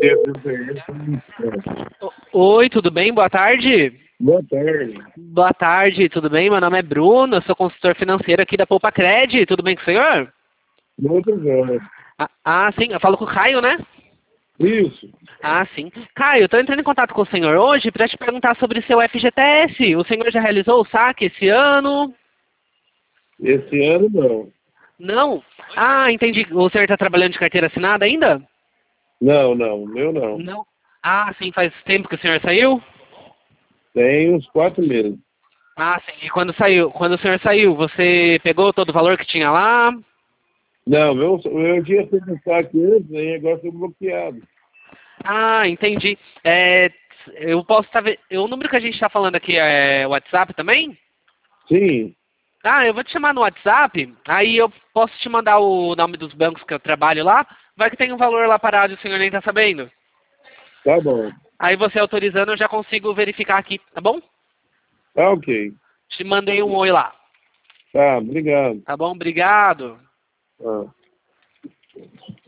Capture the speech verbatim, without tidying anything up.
O- Oi, tudo bem? Boa tarde. Boa tarde. Boa tarde, tudo bem? Meu nome é Bruno, eu sou consultor financeiro aqui da Poupa Cred. Tudo bem com o senhor? Muito bom. Ah, ah, sim, eu falo com o Caio, né? Isso. Ah, sim. Caio, eu tô entrando em contato com o senhor hoje para te perguntar sobre seu F G T S. O senhor já realizou o saque esse ano? Esse ano não. Não? Ah, entendi. O senhor está trabalhando de carteira assinada ainda? Não, não. O meu não. Não. Ah, sim, faz tempo que o senhor saiu? Tem uns quatro meses. Ah, sim. E quando saiu, quando o senhor saiu, você pegou todo o valor que tinha lá? Não, meu, eu tinha feito um saque antes, aí agora foi bloqueado. Ah, entendi. É, eu posso estar. O número que a gente está falando aqui é WhatsApp também? Sim, Ah, eu vou te chamar no WhatsApp, aí eu posso te mandar o nome dos bancos que eu trabalho lá. Vai que tem um valor lá parado e o senhor nem está sabendo. tá bom. Aí você autorizando, eu já consigo verificar aqui, tá bom? Tá ok. Te mandei um oi lá. Tá, obrigado. Tá bom? Obrigado. Ah.